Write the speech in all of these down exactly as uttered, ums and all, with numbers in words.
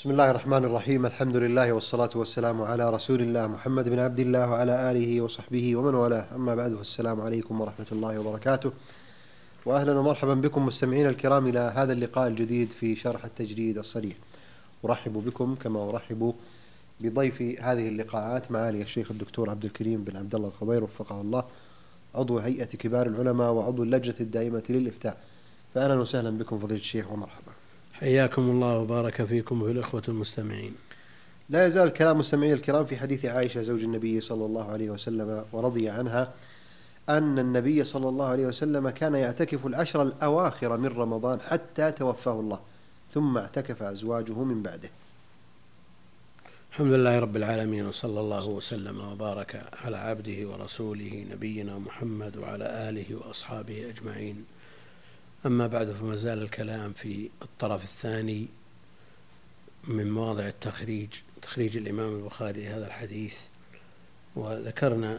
بسم الله الرحمن الرحيم. الحمد لله والصلاة والسلام على رسول الله محمد بن عبد الله وعلى آله وصحبه ومن والاه، أما بعد، فالسلام عليكم ورحمة الله وبركاته، وأهلا ومرحبا بكم مستمعين الكرام إلى هذا اللقاء الجديد في شرح التجريد الصريح. أرحب بكم كما أرحب بضيف هذه اللقاءات معالي الشيخ الدكتور عبد الكريم بن عبد الله الخضير وفقه الله، عضو هيئة كبار العلماء وعضو اللجنة الدائمة للإفتاء. فأهلا وسهلا بكم فضيلة الشيخ ومرحبا. حياكم الله وبارك فيكم وفي الإخوة المستمعين. لا يزال كلام مستمعي الكرام في حديث عائشة زوج النبي صلى الله عليه وسلم ورضي عنها أن النبي صلى الله عليه وسلم كان يعتكف العشر الأواخر من رمضان حتى توفاه الله، ثم اعتكف أزواجه من بعده. الحمد لله رب العالمين، وصلى الله وسلم وبارك على عبده ورسوله نبينا محمد وعلى آله وأصحابه أجمعين. أما بعد، فما زال الكلام في الطرف الثاني من مواضع التخريج، تخريج الإمام البخاري هذا الحديث، وذكرنا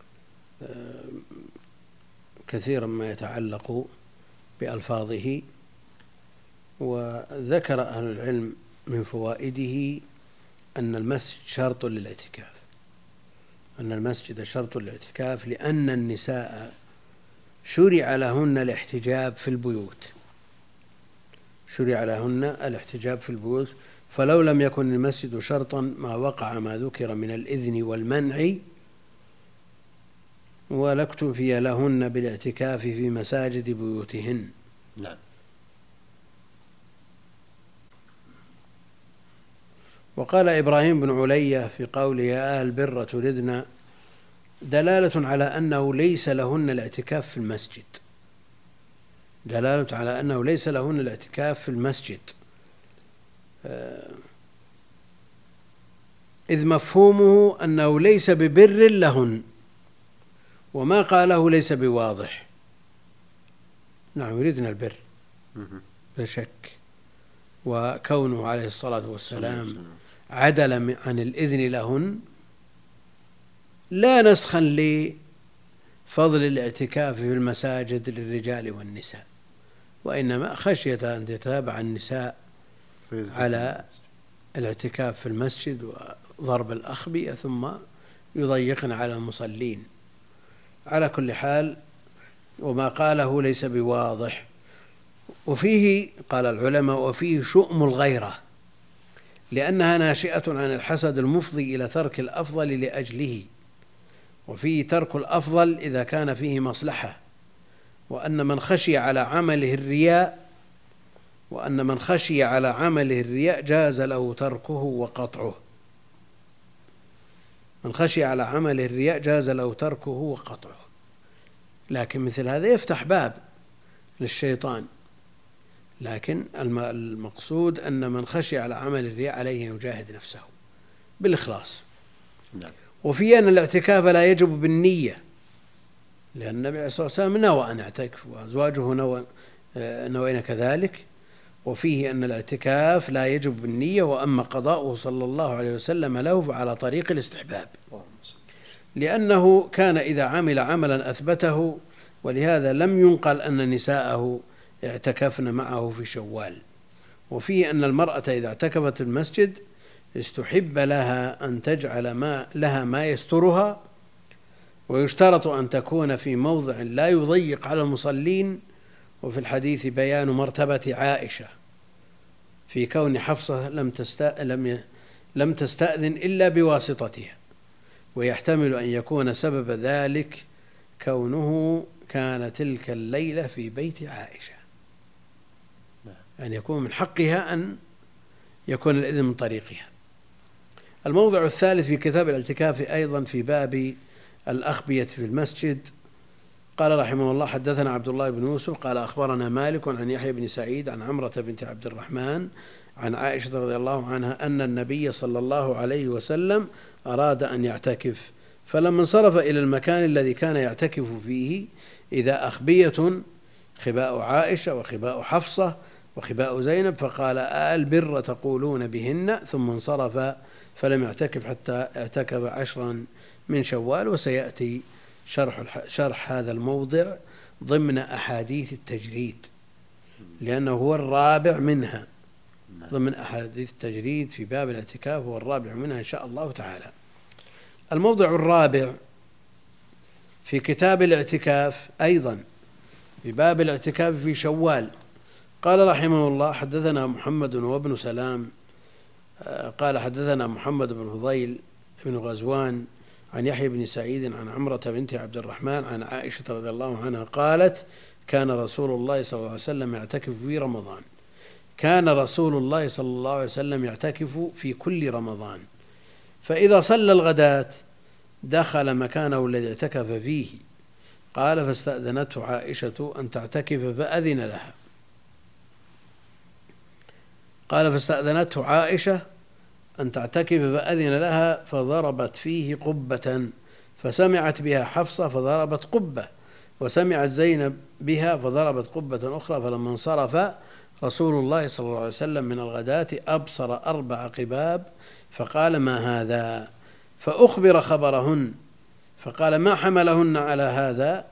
كثيرا ما يتعلق بألفاظه. وذكر أهل العلم من فوائده أن المسجد شرط للاعتكاف، أن المسجد شرط للاعتكاف لأن النساء شرع لهن الاحتجاب في البيوت، شرع لهن الاحتجاب في البيوت، فلو لم يكن المسجد شرطا ما وقع ما ذكر من الإذن والمنع، ولاكتفي لهن بالاعتكاف في مساجد بيوتهن. نعم. وقال إبراهيم بن علية في قوله يا أهل البر تردن دلالة على أنه ليس لهن الاعتكاف في المسجد، دلالة على أنه ليس لهن الاعتكاف في المسجد، إذ مفهومه أنه ليس ببر لهن، وما قاله ليس بواضح. نعم، يريدنا البر لا شك، وكونه عليه الصلاة والسلام عدل عن الإذن لهن لا نسخا لفضل الاعتكاف في المساجد للرجال والنساء، وإنما خشية أن تتابع النساء على الاعتكاف في المسجد وضرب الأخبية ثم يضيقن على المصلين. على كل حال، وما قاله ليس بواضح. وفيه قال العلماء وفيه شؤم الغيرة، لأنها ناشئة عن الحسد المفضي إلى ترك الأفضل لأجله، وفيه ترك الأفضل إذا كان فيه مصلحة، وأن من خشي على عمله الرياء وأن من خشي على عمله الرياء جاز له تركه وقطعه، من خشي على عمله الرياء جاز له تركه وقطعه. لكن مثل هذا يفتح باب للشيطان، لكن المقصود أن من خشي على عمل الرياء عليه يجاهد نفسه بالإخلاص. نعم. وفي أن الاعتكاف لا يجب بالنية، لأن النبي عليه الصلاة والسلام نوى أن يعتكف وأزواجه نوى نوين كذلك. وفيه أن الاعتكاف لا يجب بالنية، وأما قضاؤه صلى الله عليه وسلم له فعلى طريق الاستحباب، لأنه كان إذا عمل عملا أثبته، ولهذا لم ينقل أن نساءه اعتكفن معه في شوال. وفيه أن المرأة إذا اعتكفت المسجد استحب لها أن تجعل ما لها ما يسترها، ويشترط أن تكون في موضع لا يضيق على المصلين. وفي الحديث بيان مرتبة عائشة في كون حفصة لم تستأذن, لم لم تستأذن إلا بواسطتها، ويحتمل أن يكون سبب ذلك كونه كان تلك الليلة في بيت عائشة، أن يكون من حقها أن يكون الإذن من طريقها. الموضع الثالث في كتاب الاعتكاف أيضا في باب الأخبية في المسجد. قال رحمه الله حدثنا عبد الله بن يوسف قال أخبرنا مالك عن يحيى بن سعيد عن عمرة بنت عبد الرحمن عن عائشة رضي الله عنها أن النبي صلى الله عليه وسلم أراد أن يعتكف، فلما انصرف إلى المكان الذي كان يعتكف فيه إذا أخبية خباء عائشة وخباء حفصة وخباء زينب، فقال البر تقولون بهن، ثم انصرف فلم يعتكف حتى اعتكف عشرا من شوال. وسيأتي شرح, شرح هذا الموضع ضمن أحاديث التجريد، لأنه هو الرابع منها، ضمن أحاديث التجريد في باب الاعتكاف، هو الرابع منها إن شاء الله تعالى. الموضع الرابع في كتاب الاعتكاف أيضا في باب الاعتكاف في شوال. قال رحمه الله: حدثنا محمد وابن سلام قال حدثنا محمد بن فضيل بن غزوان عن يحيى بن سعيد عن عمرة بنت عبد الرحمن عن عائشة رضي الله عنها قالت: كان رسول الله صلى الله عليه وسلم يعتكف في رمضان كان رسول الله صلى الله عليه وسلم يعتكف في كل رمضان، فإذا صلى الغداة دخل مكانه الذي اعتكف فيه. قال: فاستأذنته عائشة أن تعتكف فأذن لها. قال: فاستأذنته عائشة أن تعتكف فأذن لها، فضربت فيه قبة، فسمعت بها حفصة فضربت قبة، وسمعت زينب بها فضربت قبة أخرى. فلما انصرف رسول الله صلى الله عليه وسلم من الغداة أبصر أربع قباب، فقال: ما هذا؟ فأخبر خبرهن، فقال: ما حملهن على هذا؟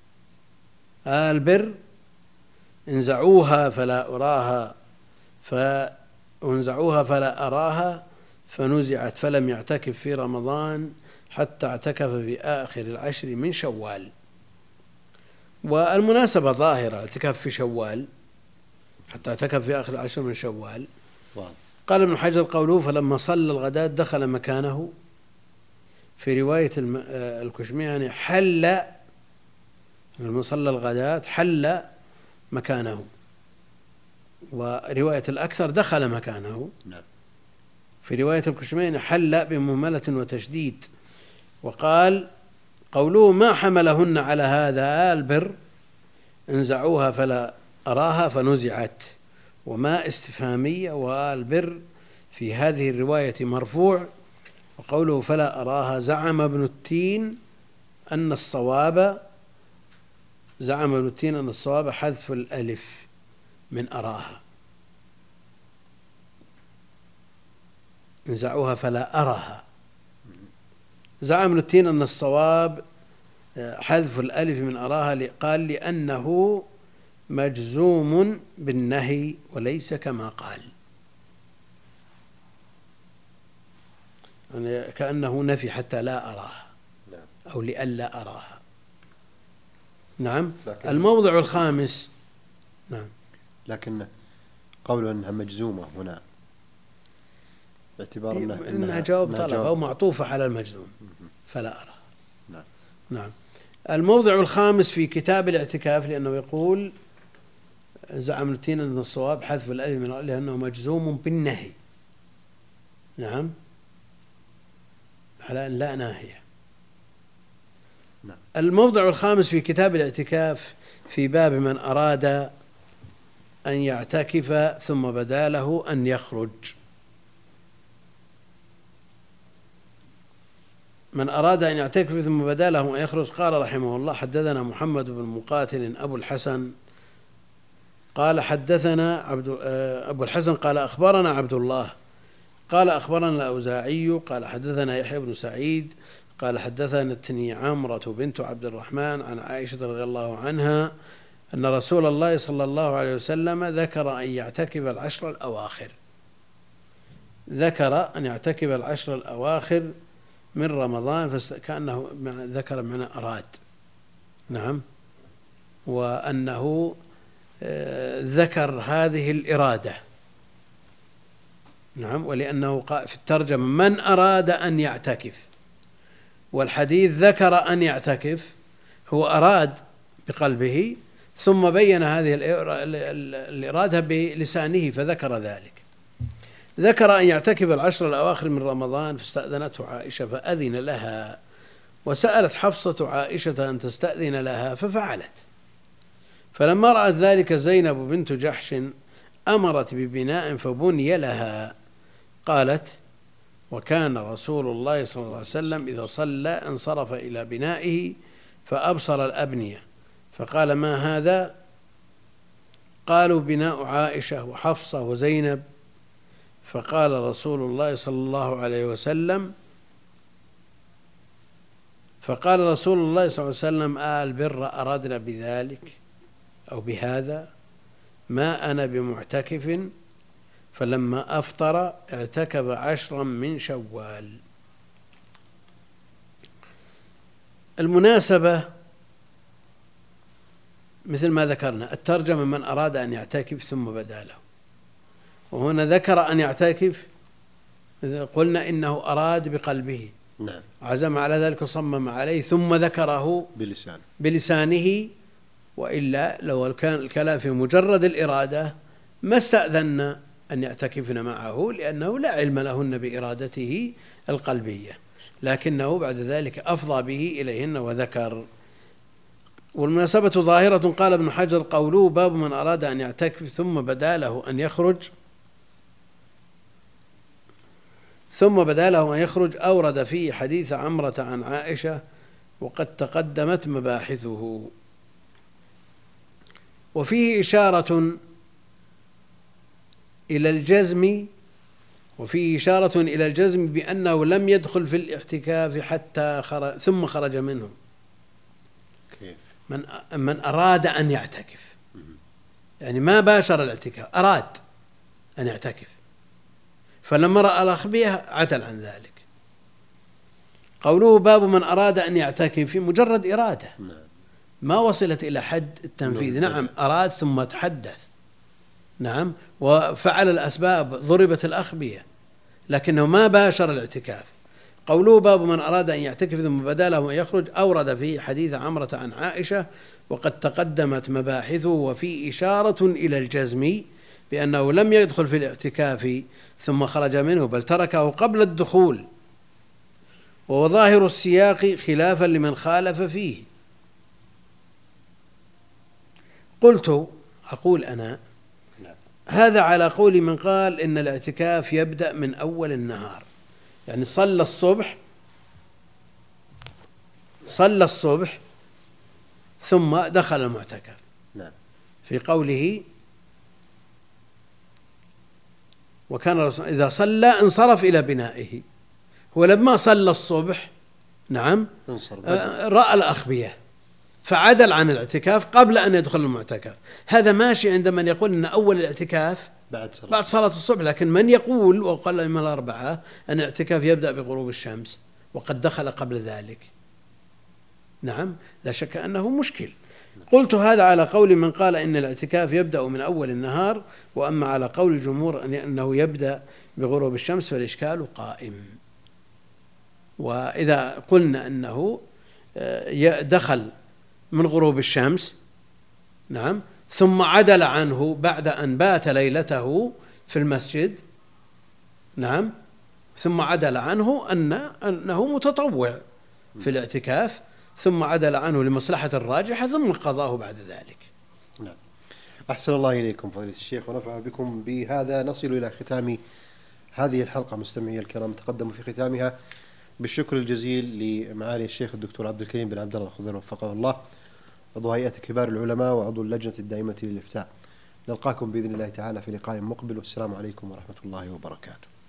البر انزعوها فلا أراها فانزعوها فلا أراها فنزعت، فلم يعتكف في رمضان حتى اعتكف في آخر العشر من شوال. والمناسبة ظاهرة، الاعتكاف في شوال حتى اعتكف في آخر العشر من شوال. قال ابن حجر: قوله فلما صلى الغداة دخل مكانه، في رواية الكشميهني حل، لما صلى الغداة حل مكانه، ورواية الأكثر دخل مكانه. في رواية الكشميهني حل بمهملة وتشديد. وقال: قوله ما حملهن على هذا البر انزعوها فلا أراها فنزعت، وما استفهامية، والبر في هذه الرواية مرفوع. وقوله فلا أراها زعم ابن التين أن الصواب زعم ابن التين أن الصواب حذف الألف من أراها، انزعوها فلا أراها. زعم ابن التين أن الصواب حذف الألف من أراها، قال: لأنه مجزوم بالنهي وليس كما قال، يعني كأنه نفي حتى لا أراها أو لئلا أراها. نعم. الموضع الخامس. نعم. لكن قوله أنها مجزومة هنا باعتبار أنها, إنها جواب طلب أو معطوفة على المجزوم فلا أرى. نعم. نعم. الموضع الخامس في كتاب الاعتكاف، لأنه يقول زعم التين أن الصواب حذف الألف من لأنه مجزوم بالنهي. نعم، على أن لا ناهية. نعم. الموضع الخامس في كتاب الاعتكاف في باب من أراد أن يعتكف ثم بدا له أن يخرج. من أراد أن يعتكف ثم بدا له أن يخرج. قال رحمه الله: حدثنا محمد بن مقاتل أبو الحسن قال حدثنا عبد أبو الحسن قال أخبرنا عبد الله قال أخبرنا الأوزاعي قال حدثنا يحيى بن سعيد قال حدثتني عمرة بنت عبد الرحمن عن عائشة رضي الله عنها أن رسول الله صلى الله عليه وسلم ذكر أن يعتكف العشر الأواخر ذكر أن يعتكف العشر الأواخر من رمضان، فكأنه ذكر من أراد. نعم. وأنه ذكر هذه الإرادة. نعم. ولأنه في الترجمة من أراد أن يعتكف، والحديث ذكر أن يعتكف، هو أراد بقلبه ثم بين هذه الإرادة بلسانه فذكر ذلك. ذكر أن يعتكف العشر الأواخر من رمضان، فاستأذنته عائشة فأذن لها، وسألت حفصة عائشة أن تستأذن لها ففعلت. فلما رأت ذلك زينب بنت جحش أمرت ببناء فبني لها. قالت: وكان رسول الله صلى الله عليه وسلم إذا صلى انصرف إلى بنائه فأبصر الأبنية فقال: ما هذا؟ قالوا: بناء عائشة وحفصة وزينب. فقال رسول الله صلى الله عليه وسلم فقال رسول الله صلى الله عليه وسلم: آه البر أردنا بذلك أو بهذا، ما أنا بمعتكف فلما أفطر اعتكف عشرا من شوال. المناسبة مثل ما ذكرنا الترجمة من أراد أن يعتكف ثم بدا له، وهنا ذكر أن يعتكف، قلنا إنه أراد بقلبه، نعم، عزم على ذلك وصمم عليه ثم ذكره بلسانه بلسانه. وإلا لو كان الكلام في مجرد الإرادة ما استأذن أن يعتكفن معه، لأنه لا علم لهن بإرادته القلبية، لكنه بعد ذلك أفضى به إليهن وذكر. والمناسبة ظاهرة. قال ابن حجر قوله باب من أراد أن يعتكف ثم بدا له أن يخرج ثم بدا له أن يخرج أورد فيه حديث عمرة عن عائشة وقد تقدمت مباحثه، وفيه إشارة إلى الجزم وفيه إشارة إلى الجزم بأنه لم يدخل في الاعتكاف حتى خرج ثم خرج منه. كيف؟ من من أراد أن يعتكف، يعني ما باشر الاعتكاف، أراد أن يعتكف، فلما رأى الأخبية عدل عن ذلك. قوله باب من أراد أن يعتكف في مجرد إرادة، ما وصلت إلى حد التنفيذ. نعم، أراد ثم تحدث، نعم، وفعل الأسباب، ضربت الأخبية، لكنه ما باشر الاعتكاف. قوله باب من أراد أن يعتكف ثم بدا له أن يخرج أورد فيه حديث عمرة عن عائشة وقد تقدمت مباحثه، وفي إشارة إلى الجزم بأنه لم يدخل في الاعتكاف ثم خرج منه، بل تركه قبل الدخول، وهو ظاهر السياق خلافا لمن خالف فيه. قلت أقول أنا هذا على قول من قال إن الاعتكاف يبدأ من أول النهار، يعني صلى الصبح صلى الصبح ثم دخل المعتكف. نعم. في قوله وكان الرسول إذا صلى انصرف إلى بنائه، هو لما صلى الصبح نعم رأى الأخبية فعدل عن الاعتكاف قبل أن يدخل المعتكف. هذا ماشي عند من يقول أن أول الاعتكاف بعد صلاة, بعد صلاة الصبح، لكن من يقول وقال الأئمة الأربعة أن الاعتكاف يبدأ بغروب الشمس وقد دخل قبل ذلك، نعم، لا شك أنه مشكل. قلت هذا على قول من قال إن الاعتكاف يبدأ من أول النهار، وأما على قول الجمهور أنه يبدأ بغروب الشمس فالإشكال قائم. وإذا قلنا أنه دخل من غروب الشمس نعم ثم عدل عنه بعد أن بات ليلته في المسجد نعم ثم عدل عنه أن أنه متطوع في الاعتكاف، ثم عدل عنه لمصلحة الراجحة ثم قضاه بعد ذلك. نعم. أحسن الله إليكم فضيلة الشيخ ونفع بكم. بهذا نصل إلى ختام هذه الحلقة مستمعي الكرام. تقدم في ختامها بالشكر الجزيل لمعالي الشيخ الدكتور عبد الكريم بن عبد الله الخضير وفقه الله، عضو هيئة كبار العلماء وعضو اللجنة الدائمة للإفتاء. نلقاكم بإذن الله تعالى في لقاء مقبل، والسلام عليكم ورحمة الله وبركاته.